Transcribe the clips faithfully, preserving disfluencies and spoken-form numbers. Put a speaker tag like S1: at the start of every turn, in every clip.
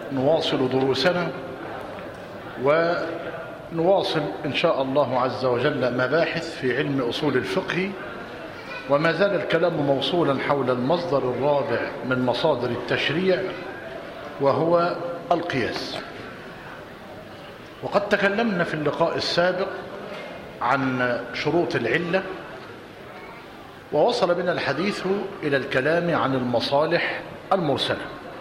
S1: نواصل دروسنا ونواصل إن شاء الله عز وجل مباحث في علم أصول الفقه، وما زال الكلام موصولا حول المصدر الرابع من مصادر التشريع وهو القياس. وقد تكلمنا في اللقاء السابق عن شروط العلة، ووصل بنا الحديث إلى الكلام عن المصالح المرسلة.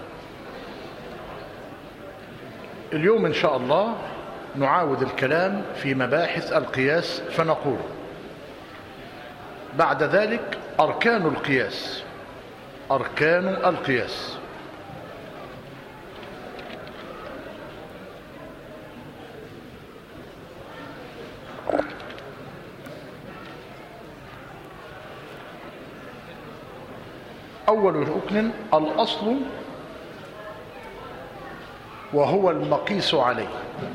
S1: اليوم إن شاء الله نعاود الكلام في مباحث القياس، فنقول بعد ذلك أركان القياس. أركان القياس: أول ركن الأصل وهو المقيس عليه.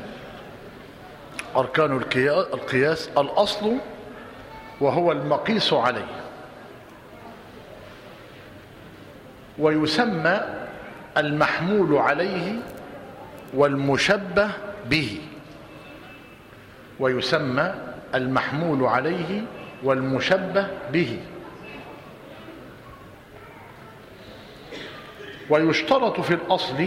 S1: أركان القياس الأصل وهو المقيس عليه، ويسمى المحمول عليه والمشبه به. ويسمى المحمول عليه والمشبه به. ويشترط في الأصل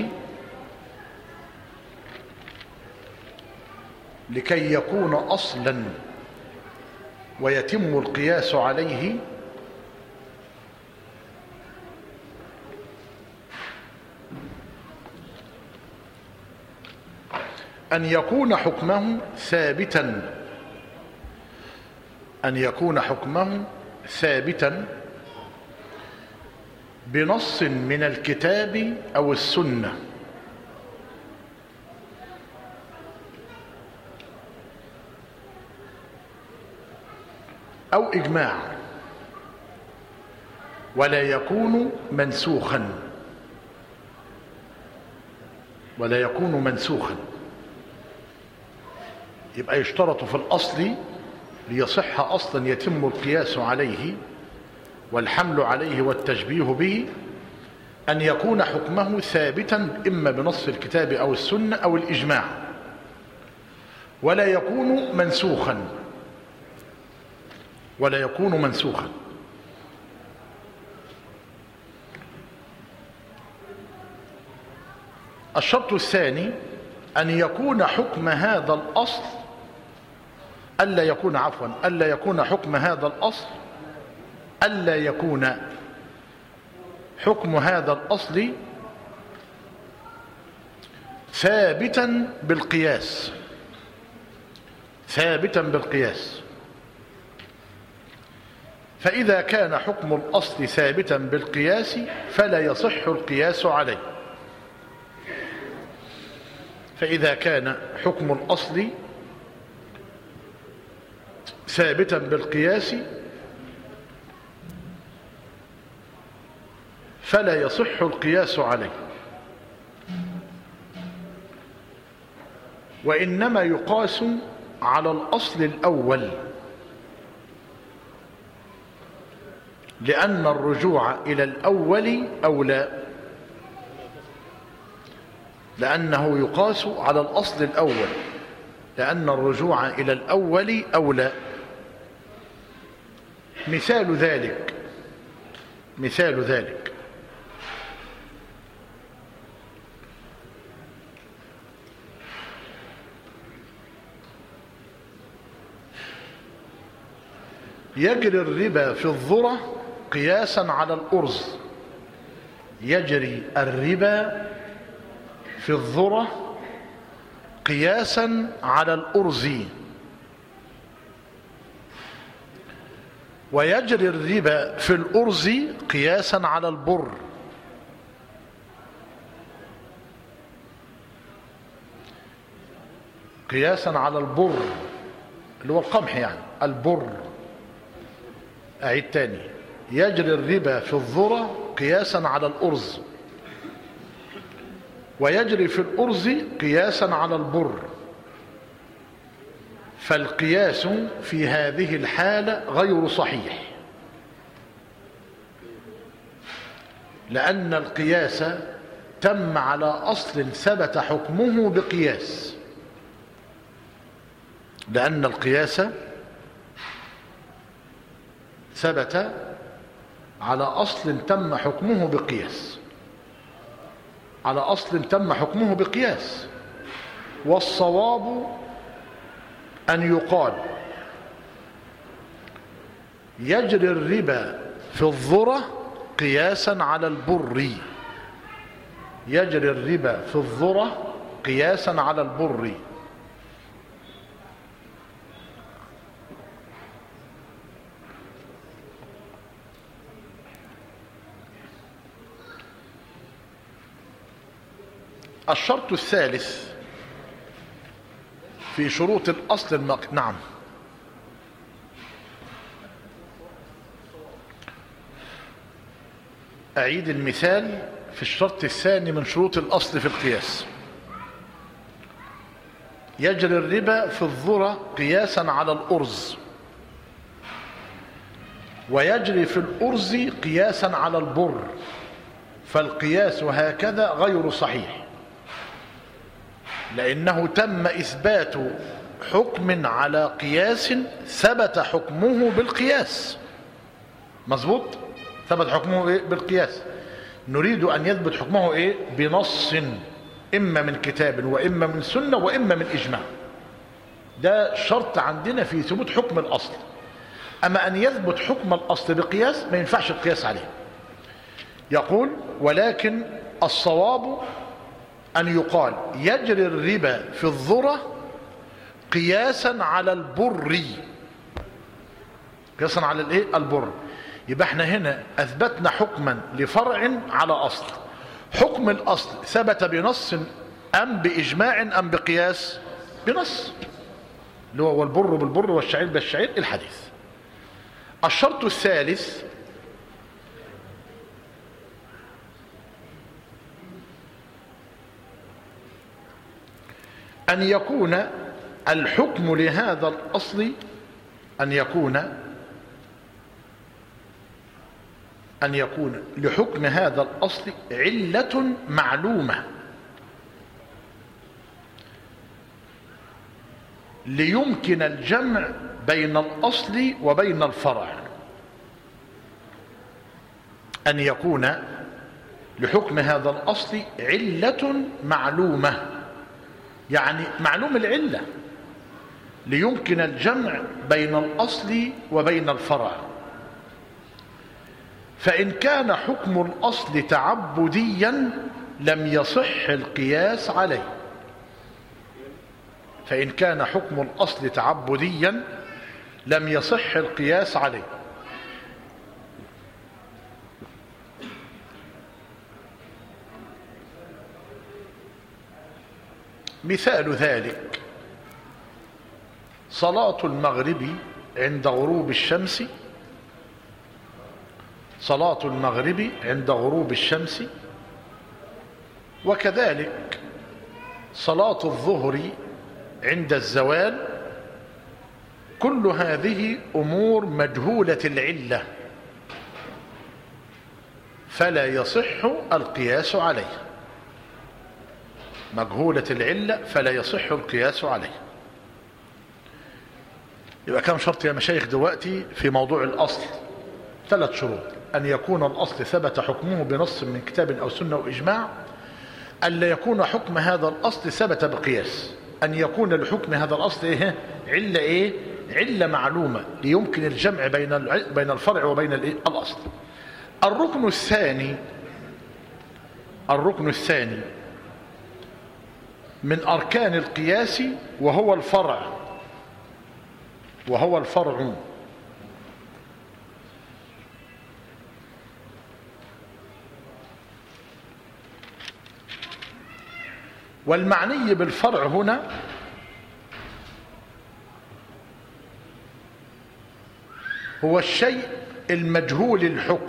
S1: لكي يكون أصلا ويتم القياس عليه أن يكون حكمه ثابتا أن يكون حكمه ثابتا بنص من الكتاب أو السنة، أو إجماع، ولا يكون منسوخا ولا يكون منسوخا يبقى يشترط في الأصل ليصح أصلا يتم القياس عليه والحمل عليه والتشبيه به أن يكون حكمه ثابتا إما بنص الكتاب أو السنة أو الإجماع، ولا يكون منسوخا ولا يكون منسوخا الشرط الثاني أن يكون حكم هذا الأصل ألا يكون عفوا ألا يكون حكم هذا الأصل ألا يكون حكم هذا الأصل ثابتا بالقياس ثابتا بالقياس فإذا كان حكم الأصل ثابتا بالقياس فلا يصح القياس عليه. فإذا كان حكم الأصل ثابتا بالقياس فلا يصح القياس عليه، وإنما يقاس على الأصل الأول، لأن الرجوع إلى الأول أولى لأنه يقاس على الأصل الأول لأن الرجوع إلى الأول أولى. مثال ذلك مثال ذلك يجري الربا في الذرة قياسا على الأرز. يجري الربا في الذرة قياسا على الأرز، ويجري الربا في الأرز قياسا على البر. قياسا على البر اللي هو القمح، يعني البر. أعيد تاني: يجري الربا في الذرة قياسا على الأرز، ويجري في الأرز قياسا على البر. فالقياس في هذه الحالة غير صحيح، لأن القياس تم على أصل ثبت حكمه بقياس، لأن القياس ثبت على أصل تم حكمه بقياس، على أصل تم حكمه بقياس. والصواب أن يقال يجري الربا في الذرة قياسا على البر، يجري الربا في الذرة قياسا على البر. الشرط الثالث في شروط الأصل المق... نعم أعيد المثال في الشرط الثاني من شروط الأصل في القياس. يجري الربا في الذرة قياسا على الأرز، ويجري في الأرز قياسا على البر، فالقياس هكذا غير صحيح، لأنه تم إثبات حكم على قياس ثبت حكمه بالقياس. مظبوط، ثبت حكمه إيه؟ بالقياس. نريد أن يثبت حكمه إيه؟ بنص، إما من كتاب وإما من سنة وإما من إجماع. ده شرط عندنا في ثبوت حكم الأصل. أما أن يثبت حكم الأصل بقياس ما ينفعش القياس عليه. يقول ولكن الصواب أن يقال يجري الربا في الذرة قياسا على البر، قياسا على الايه؟ البر. يبقى احنا هنا اثبتنا حكما لفرع على اصل. حكم الاصل ثبت بنص ام باجماع ام بقياس؟ بنص، اللي هو والبر بالبر والشعير بالشعير الحديث. الشرط الثالث أن يكون الحكم لهذا الأصل أن يكون أن يكون لحكم هذا الأصل علة معلومة ليمكن الجمع بين الأصل وبين الفرع. أن يكون لحكم هذا الأصل علة معلومة، يعني معلوم العلة، ليمكن الجمع بين الأصل وبين الفرع. فإن كان حكم الأصل تعبديا لم يصح القياس عليه. فإن كان حكم الأصل تعبديا لم يصح القياس عليه. مثال ذلك صلاة المغرب عند غروب الشمس، صلاة المغرب عند غروب الشمس، وكذلك صلاة الظهر عند الزوال. كل هذه أمور مجهولة العلة فلا يصح القياس عليه، مجهولة العلة فلا يصح القياس عليه. يبقى كم شرط يا مشايخ دلوقتي في موضوع الأصل؟ ثلاث شروط: أن يكون الأصل ثبت حكمه بنص من كتاب أو سنة وإجماع، أن لا يكون حكم هذا الأصل ثبت بقياس، أن يكون لحكم هذا الأصل إيه؟ علة إيه؟ علة معلومة ليمكن الجمع بين بين الفرع وبين الإيه؟ الأصل. الركن الثاني الركن الثاني من أركان القياس وهو الفرع وهو الفرع والمعني بالفرع هنا هو الشيء المجهول الحكم،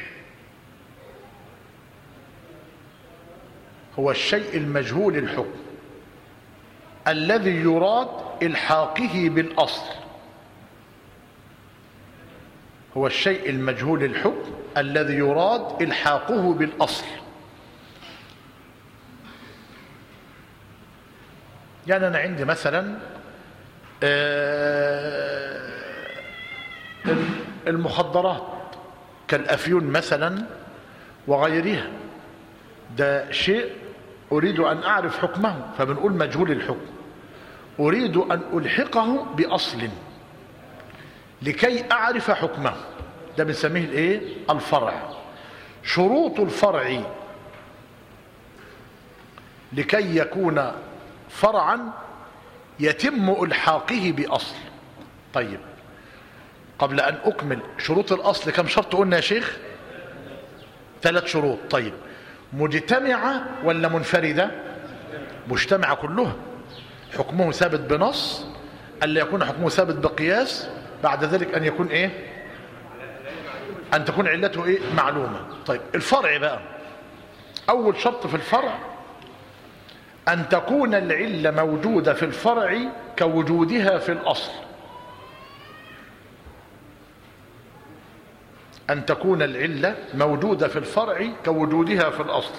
S1: هو الشيء المجهول الحكم الذي يراد إلحاقه بالأصل. هو الشيء المجهول الحكم الذي يراد إلحاقه بالأصل. يعني أنا عندي مثلا المخدرات كالأفيون مثلا وغيرها، ده شيء أريد أن أعرف حكمه فبنقول مجهول الحكم، أريد أن ألحقه بأصل لكي أعرف حكمه، ده بنسميه الايه؟ الفرع. شروط الفرع لكي يكون فرعا يتم إلحاقه بأصل. طيب قبل أن أكمل شروط الأصل كم شرط قلنا يا شيخ؟ ثلاث شروط. طيب مجتمعة ولا منفردة؟ مجتمعة كلها، حكمه ثابت بنص، ألا يكون حكمه ثابت بقياس، بعد ذلك أن يكون إيه؟ أن تكون علته إيه؟ معلومة. طيب الفرع بقى، أول شرط في الفرع أن تكون العلة موجودة في الفرع كوجودها في الأصل. أن تكون العلة موجودة في الفرع كوجودها في الأصل.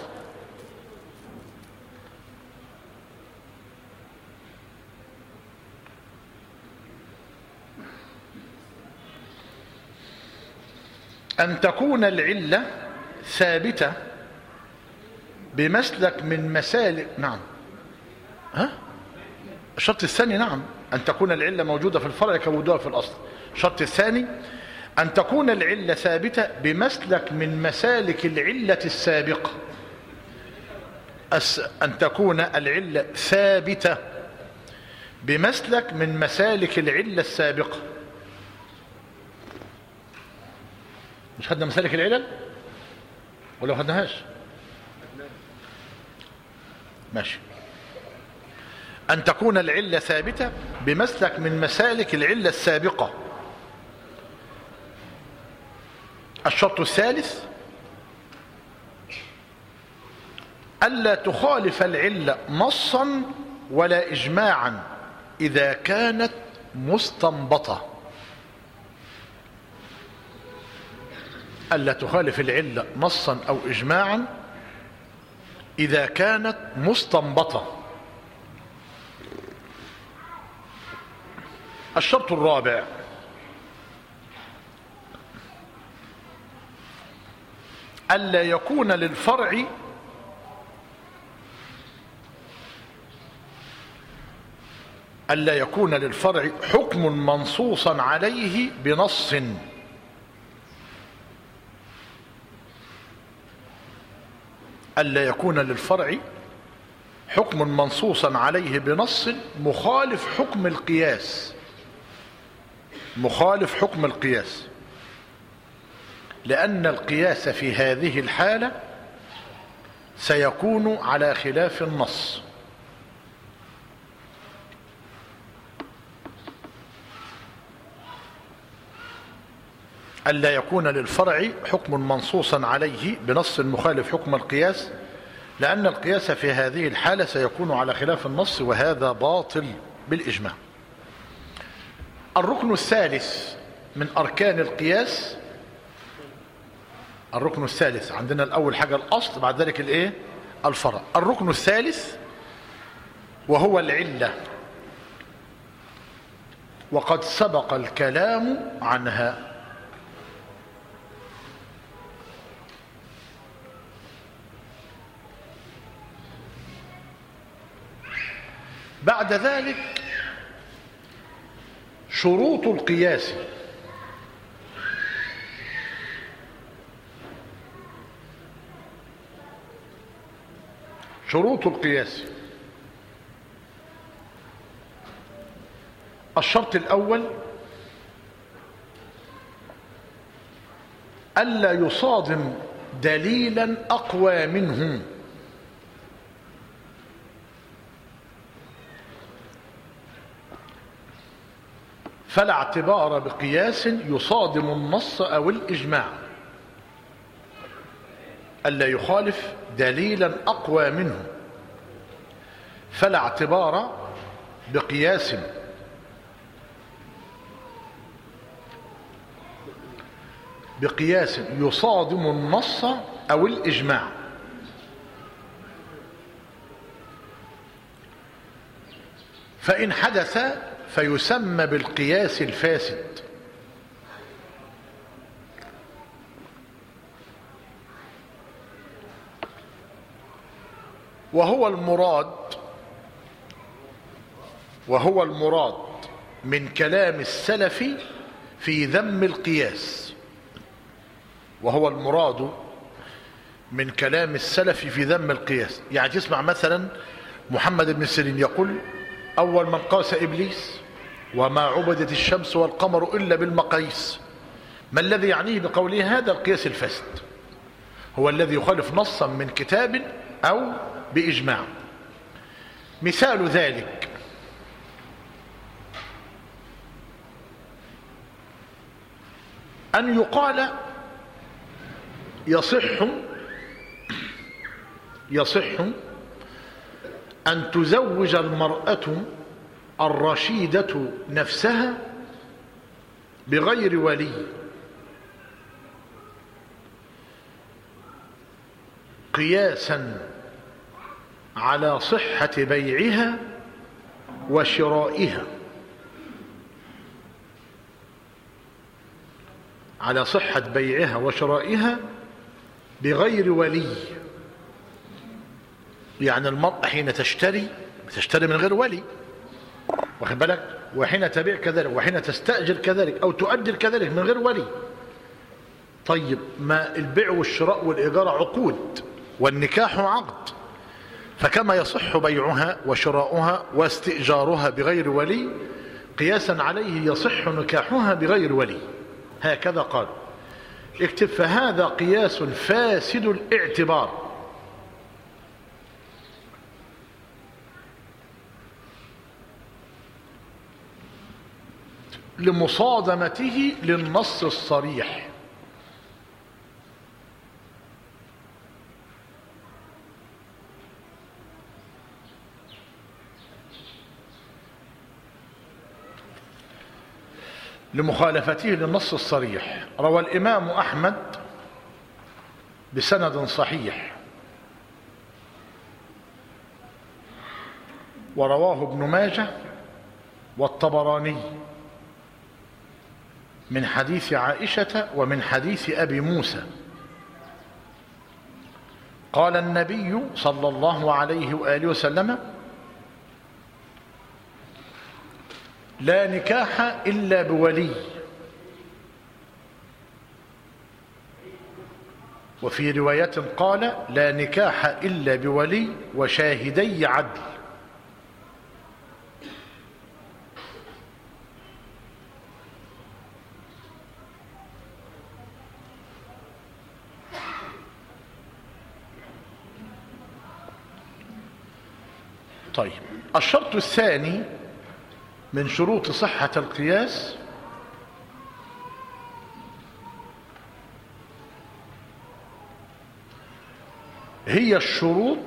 S1: أن تكون العلة ثابتة بمسلك من مسالك. نعم، ها؟ الشرط الثاني نعم أن تكون العلة موجودة في الفرع كوجودها في الأصل. الشرط الثاني أن تكون العلة ثابتة بمسلك من مسالك العلة السابقة. أن تكون العلة ثابتة بمسلك من مسالك العلة السابقة. مش خدنا مسالك العلل ولا ما خدناهاش؟ ماشي. أن تكون العلة ثابتة بمسلك من مسالك العلة السابقة. الشرط الثالث ألا تخالف العلة نصا ولا إجماعا إذا كانت مستنبطة. ألا تخالف العلة نصا أو إجماعا إذا كانت مستنبطة. الشرط الرابع ألا يكون للفرع ألا يكون للفرع حكم منصوصا عليه بنص. ألا يكون للفرع حكم منصوصا عليه بنص مخالف حكم القياس، مخالف حكم القياس، لأن القياس في هذه الحالة سيكون على خلاف النص. ألا يكون للفرع حكم منصوصا عليه بنص مخالف حكم القياس، لأن القياس في هذه الحالة سيكون على خلاف النص، وهذا باطل بالإجماع. الركن الثالث من أركان القياس، الركن الثالث عندنا الأول حاجة الأصل، بعد ذلك الإيه؟ الفرع. الركن الثالث وهو العلة، وقد سبق الكلام عنها. بعد ذلك شروط القياس. شروط القياس. الشرط الأول ألا يصادم دليلا أقوى منه. فلا اعتبار بقياس يصادم النص أو الإجماع. ألا يخالف دليلا أقوى منه، فلا اعتبار بقياس بقياس يصادم النص أو الإجماع. فإن حدث فيسمى بالقياس الفاسد. وهو المراد وهو المراد من كلام السلف في ذم القياس وهو المراد من كلام السلف في ذم القياس. يعني تسمع مثلا محمد بن سيرين يقول: أول من قاس إبليس وما عبدت الشمس والقمر إلا بالمقاييس. ما الذي يعنيه بقوله هذا؟ القياس الفاسد، هو الذي يخالف نصا من كتاب أو بإجماع. مثال ذلك أن يقال: يصح يصح أن تزوج المرأة الرشيدة نفسها بغير ولي، قياسا على صحة بيعها وشرائها على صحة بيعها وشرائها بغير ولي. يعني المرأة حين تشتري تشتري من غير ولي، واخد بالك، وحين تبيع كذلك، وحين تستأجر كذلك أو تؤجر كذلك من غير ولي. طيب، ما البيع والشراء والإيجار عقود والنكاح عقد، فكما يصح بيعها وشراؤها واستئجارها بغير ولي، قياسا عليه يصح نكاحها بغير ولي. هكذا قال. اكتب: فهذا قياس فاسد الاعتبار، لمصادمته للنص الصريح. لمخالفته للنص الصريح. روى الإمام أحمد بسند صحيح، ورواه ابن ماجه والطبراني من حديث عائشة ومن حديث أبي موسى قال النبي صلى الله عليه وآله وسلم: لا نكاح إلا بولي. وفي رواية قال: لا نكاح إلا بولي وشاهدي عدل. طيب، الشرط الثاني من شروط صحة القياس هي الشروط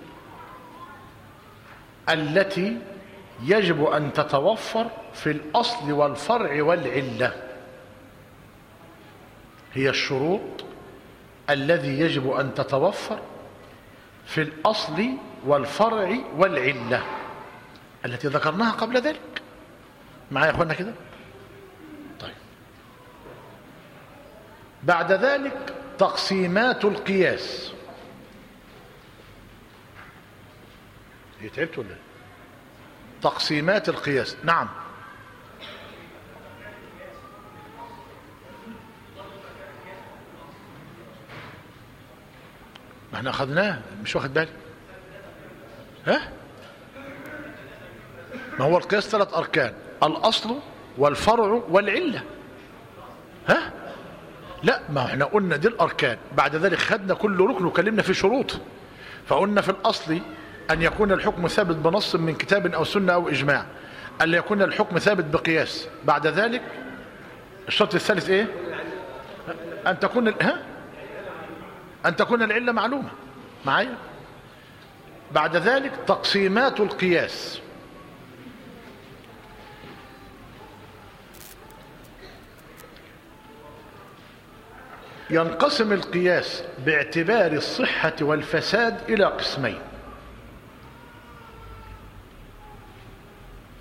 S1: التي يجب أن تتوفر في الأصل والفرع والعلة. هي الشروط الذي يجب أن تتوفر في الأصل والفرع والعلة التي ذكرناها قبل ذلك. معايا يا اخوانا كده؟ طيب، بعد ذلك تقسيمات القياس. هي تعبت ولا؟ تقسيمات القياس. نعم، ما احنا اخذناه، مش واخد بالي. ها؟ ما هو القياس ثلاث اركان: الاصل والفرع والعله. ها؟ لا، ما احنا قلنا دي الاركان، بعد ذلك خدنا كل ركن وكلمنا في شروط. فقلنا في الاصل ان يكون الحكم ثابت بنص من كتاب او سنه او اجماع، ان يكون الحكم ثابت بقياس. بعد ذلك الشرط الثالث ايه؟ ان تكون ها؟ ان تكون العله معلومه. معايا؟ بعد ذلك تقسيمات القياس. ينقسم القياس باعتبار الصحة والفساد إلى قسمين: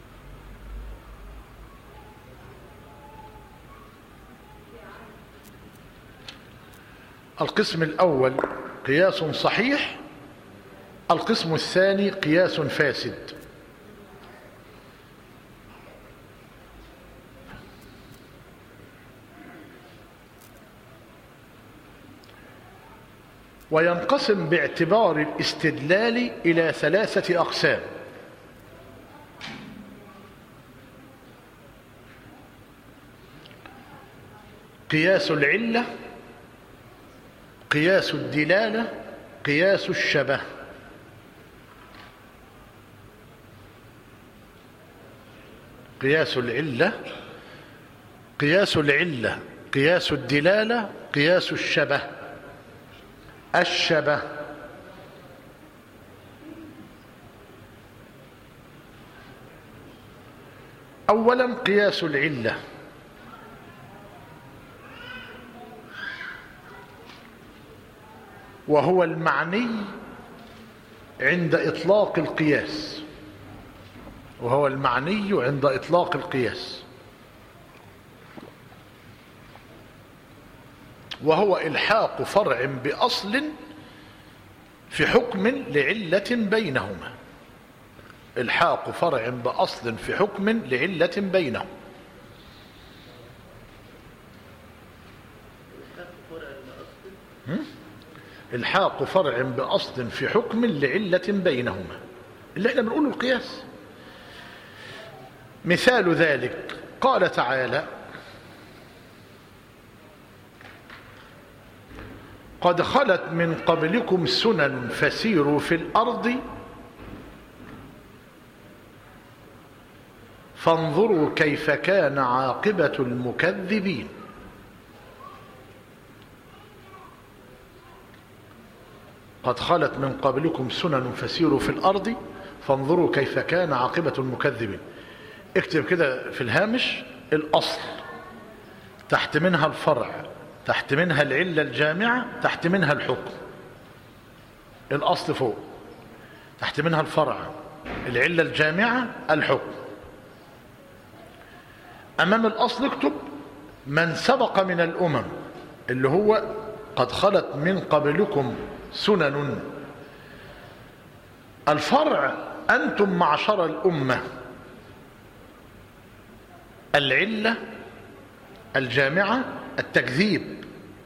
S1: القسم الأول قياس صحيح، القسم الثاني قياس فاسد. وينقسم باعتبار الاستدلال إلى ثلاثة أقسام: قياس العلة، قياس الدلالة، قياس الشبه. قياس العلة، قياس العلة، قياس الدلالة، قياس الشبه. الشبه أولا قياس العلة، وهو المعني عند إطلاق القياس، وهو المعني عند إطلاق القياس، وهو إلحاق فرع بأصل في حكم لعلة بينهما. إلحاق فرع بأصل في حكم لعلة بينهما. إلحاق فرع بأصل في حكم لعلة بينهما، اللي احنا بنقوله القياس. مثال ذلك قال تعالى: قد خلت من قبلكم سنن فسيروا في الأرض فانظروا كيف كان عاقبة المكذبين. قد خلت من قبلكم سنن فسيروا في الأرض فانظروا كيف كان عاقبة المكذبين. اكتب كده في الهامش: الأصل، تحت منها الفرع، تحت منها العلة الجامعة، تحت منها الحكم. الأصل فوق، تحت منها الفرع، العلة الجامعة، الحكم. أمام الأصل اكتب من سبق من الأمم، اللي هو قد خلت من قبلكم سنن. الفرع أنتم معشر الأمة، العلة الجامعة التكذيب،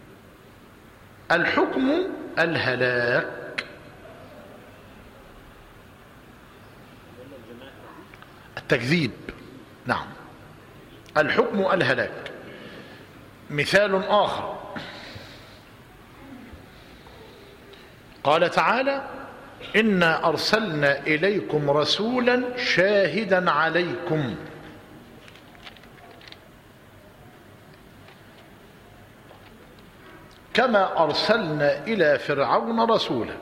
S1: الحكم الهلاك. التكذيب، نعم، الحكم الهلاك. مثال آخر قال تعالى: إنا أرسلنا إليكم رسولا شاهدا عليكم. كما أرسلنا إلى فرعون رسولا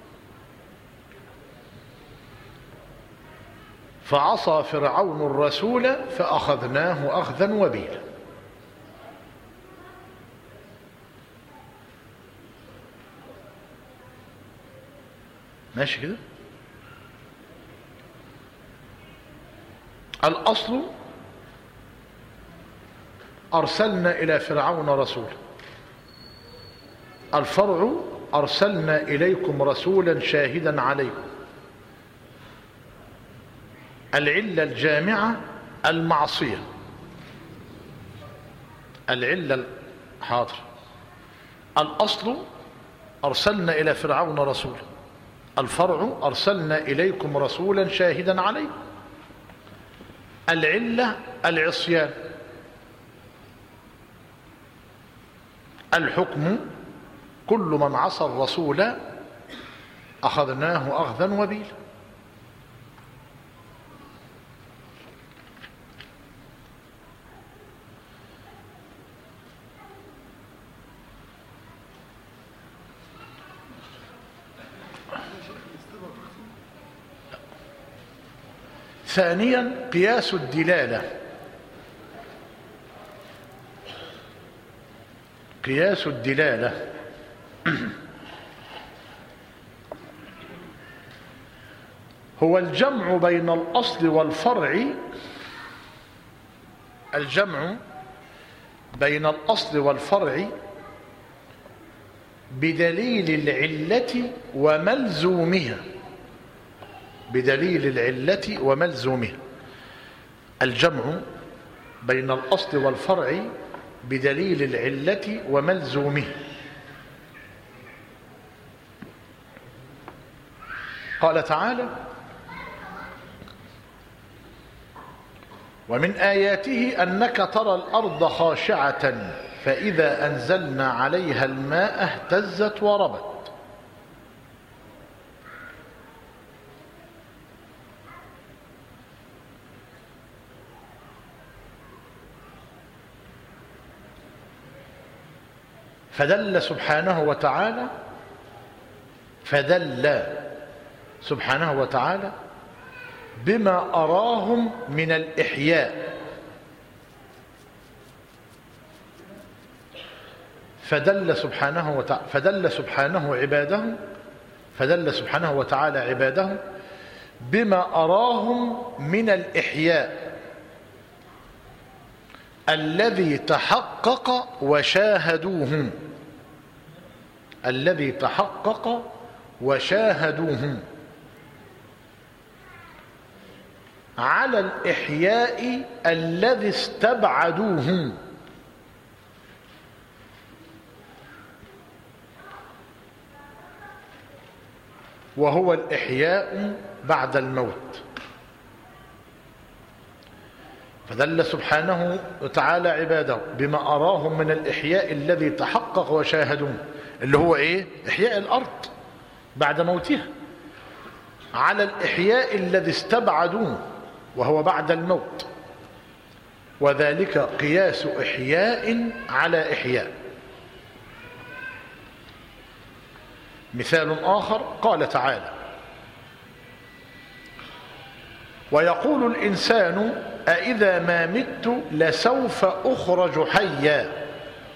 S1: فعصى فرعون الرسول فأخذناه أخذا وبيلا. ماشي كده؟ الأصل أرسلنا إلى فرعون رسولا، الفرع أرسلنا إليكم رسولا شاهدا عليكم، العلة الجامعة المعصية، العلة حاضر. الأصل أرسلنا إلى فرعون رسولا، الفرع أرسلنا إليكم رسولا شاهدا عليكم، العلة العصيان، الحكم كل من عصى الرسول أخذناه أخذا وبيلا. ثانيا قياس الدلالة. قياس الدلالة هو الجمع بين الأصل والفرع، الجمع بين الأصل والفرع بدليل العلة وملزومها، بدليل العلة وملزومها. الجمع بين الأصل والفرع بدليل العلة وملزومها. قال تعالى: ومن آياته أنك ترى الأرض خاشعة فإذا أنزلنا عليها الماء اهتزت وربت. فدل سبحانه وتعالى فدل سبحانه وتعالى بما أراهم من الإحياء، فدل سبحانه وتعالى فدل سبحانه عباده فدل سبحانه وتعالى عباده بما أراهم من الإحياء الذي تحقق وشاهدوه الذي تحقق وشاهدوه على الإحياء الذي استبعدوه، وهو الإحياء بعد الموت. فدل سبحانه وتعالى عباده بما أراهم من الإحياء الذي تحقق وشاهدوه، اللي هو إيه؟ إحياء الأرض بعد موتها، على الإحياء الذي استبعدوه وهو بعد الموت، وذلك قياس إحياء على إحياء. مثال آخر قال تعالى: ويقول الإنسان أإذا ما مت لسوف أخرج حيا.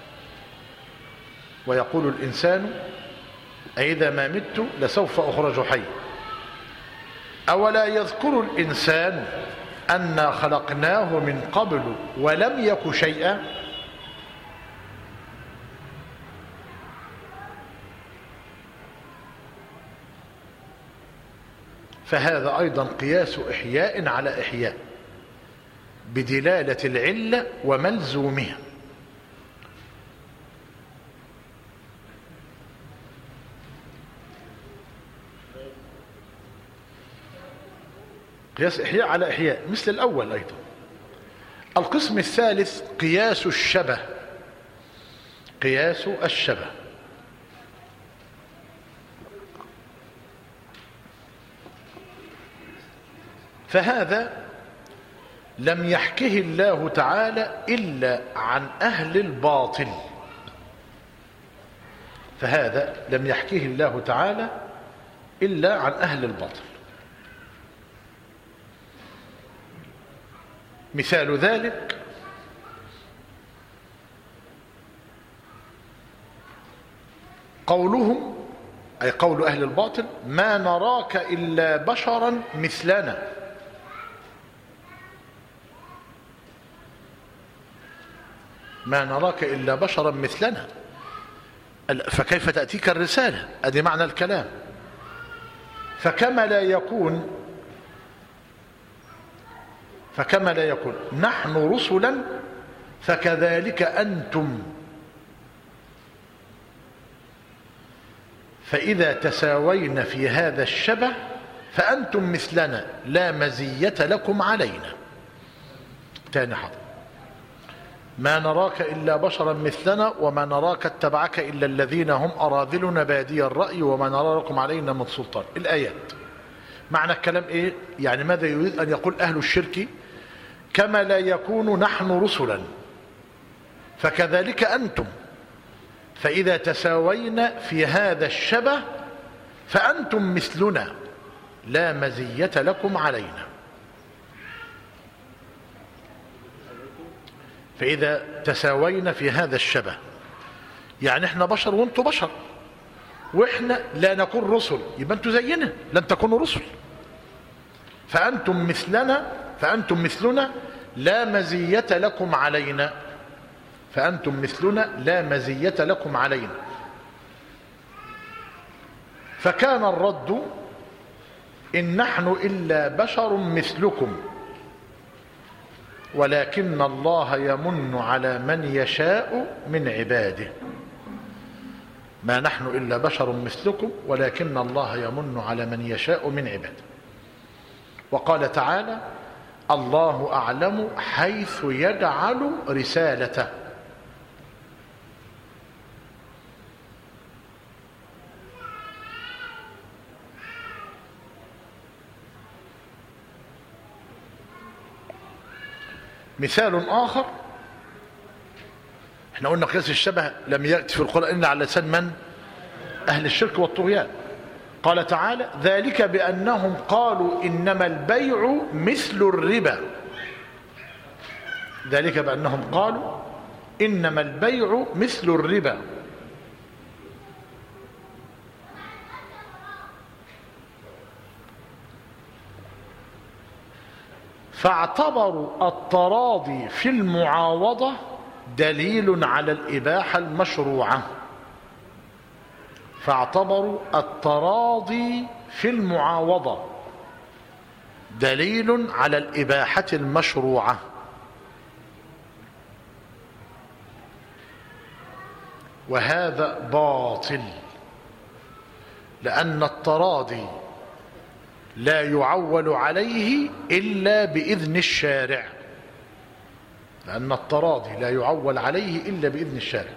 S1: ويقول الإنسان أإذا ما مت لسوف أخرج حيا. أولا يذكر الإنسان أنا خلقناه من قبل ولم يك شيئا. فهذا أيضا قياس إحياء على إحياء بدلالة العلة وملزومها. قياس إحياء على إحياء مثل الأول أيضا. القسم الثالث قياس الشبه. قياس الشبه فهذا لم يحكه الله تعالى إلا عن أهل الباطل. فهذا لم يحكه الله تعالى إلا عن أهل الباطل. مثال ذلك قولهم، أي قول أهل الباطل: ما نراك إلا بشرا مثلنا. ما نراك إلا بشرا مثلنا، فكيف تأتيك الرسالة؟ أدي معنى الكلام. فكما لا يكون فكما لا يكون نحن رسلا فكذلك أنتم. فإذا تساوينا في هذا الشبه فأنتم مثلنا لا مزية لكم علينا. تاني حظ: ما نراك إلا بشرا مثلنا وما نراك اتبعك إلا الذين هم أراذلنا بادي الرأي وما نرى لكم علينا من سلطان. الآيات معنى الكلام إيه؟ يعني ماذا يريد أن يقول أهل الشرك؟ كما لا يكون نحن رسلا فكذلك أنتم، فإذا تساوينا في هذا الشبه فأنتم مثلنا لا مزية لكم علينا. فإذا تساوينا في هذا الشبه يعني احنا بشر وانتم بشر، واحنا لا نكون رسل، يبقى انتم زينا لن تكونوا رسل. فأنتم مثلنا فأنتم مثلنا لا مزية لكم علينا. فأنتم مثلنا لا مزية لكم علينا. فكان الرد: إن نحن إلا بشر مثلكم ولكن الله يمن على من يشاء من عباده. ما نحن إلا بشر مثلكم ولكن الله يمن على من يشاء من عباده. وقال تعالى: الله أعلم حيث يجعل رسالته. مثال آخر، احنا قلنا قياس الشبه لم يأتي في القرآن إلا على لسان من؟ أهل الشرك والطغيان. قال تعالى: ذلك بأنهم قالوا إنما البيع مثل الربا. ذلك بأنهم قالوا إنما البيع مثل الربا. فاعتبروا التراضي في المعاوضة دليل على الإباحة المشروعة. فاعتبروا التراضي في المعاوضة دليل على الإباحة المشروعة. وهذا باطل، لأن التراضي لا يعول عليه إلا بإذن الشارع. لأن التراضي لا يعول عليه إلا بإذن الشارع.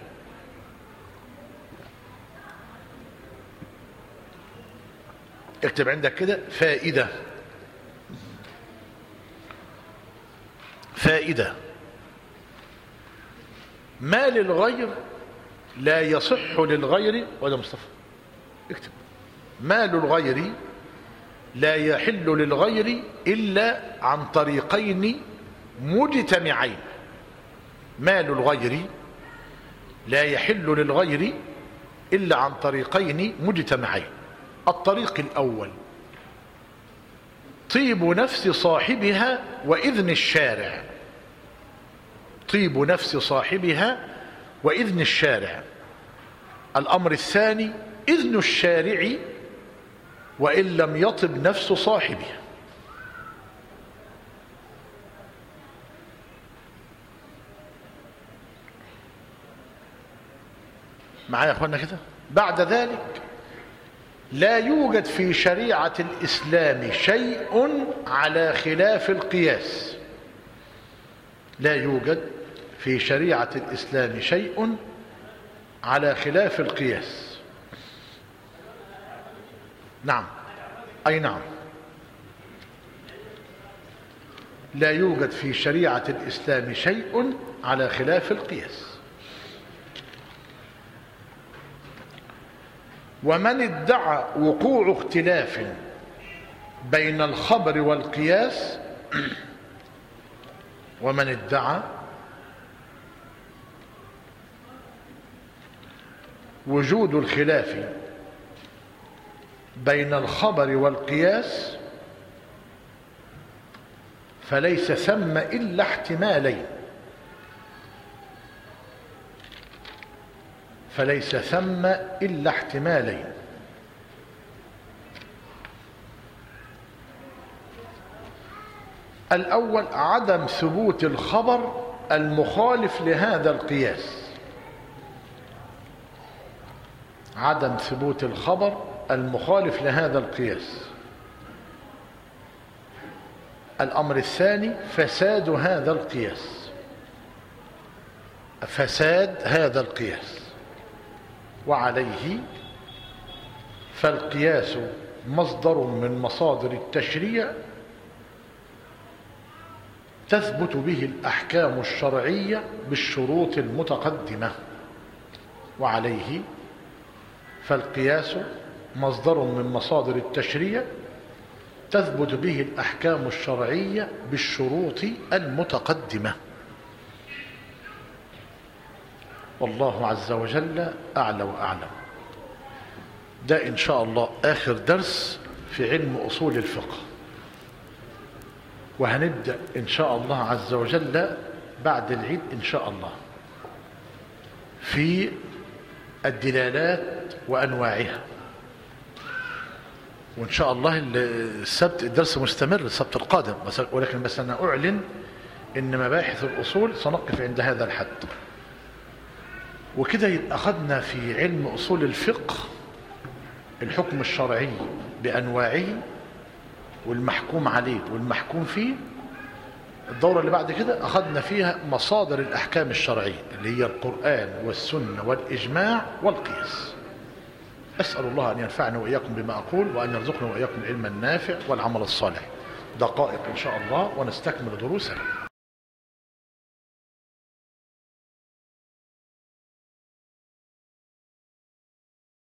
S1: اكتب عندك كده فائدة. فائدة: ما للغير لا يصح للغير. وده مصطفى اكتب: ما للغير لا يحل للغير إلا عن طريقين مجتمعين. مال الغير لا يحل للغير إلا عن طريقين مجتمعين. الطريق الأول: طيب نفس صاحبها وإذن الشارع. طيب نفس صاحبها وإذن الشارع. الأمر الثاني: إذن الشارع وإن لم يطب نفس صاحبه. معايا يا أخوانا كده؟ بعد ذلك: لا يوجد في شريعة الإسلام شيء على خلاف القياس. لا يوجد في شريعة الإسلام شيء على خلاف القياس. نعم، أي نعم، لا يوجد في شريعة الإسلام شيء على خلاف القياس. ومن ادعى وقوع اختلاف بين الخبر والقياس ومن ادعى وجود الخلاف بين الخبر والقياس فليس ثم إلا احتمالين. فليس ثم إلا احتمالين. الأول: عدم ثبوت الخبر المخالف لهذا القياس. عدم ثبوت الخبر المخالف لهذا القياس. الأمر الثاني: فساد هذا القياس. فساد هذا القياس. وعليه فالقياس مصدر من مصادر التشريع تثبت به الأحكام الشرعية بالشروط المتقدمة. وعليه فالقياس مصدر من مصادر التشريع تثبت به الأحكام الشرعية بالشروط المتقدمة. والله عز وجل أعلى وأعلم. ده إن شاء الله آخر درس في علم أصول الفقه، وهنبدأ إن شاء الله عز وجل بعد العيد إن شاء الله في الدلالات وأنواعها. وإن شاء الله السبت الدرس مستمر السبت القادم، ولكن بس أنا أعلن إن مباحث الأصول سنقف عند هذا الحد. وكده يبقى أخذنا في علم أصول الفقه الحكم الشرعي بأنواعه والمحكوم عليه والمحكوم فيه. الدورة اللي بعد كده أخذنا فيها مصادر الأحكام الشرعية اللي هي القرآن والسنة والإجماع والقياس. أسأل الله أن ينفعنا وإياكم بما أقول، وأن يرزقنا وإياكم العلم النافع والعمل الصالح. دقائق إن شاء الله ونستكمل دروسنا.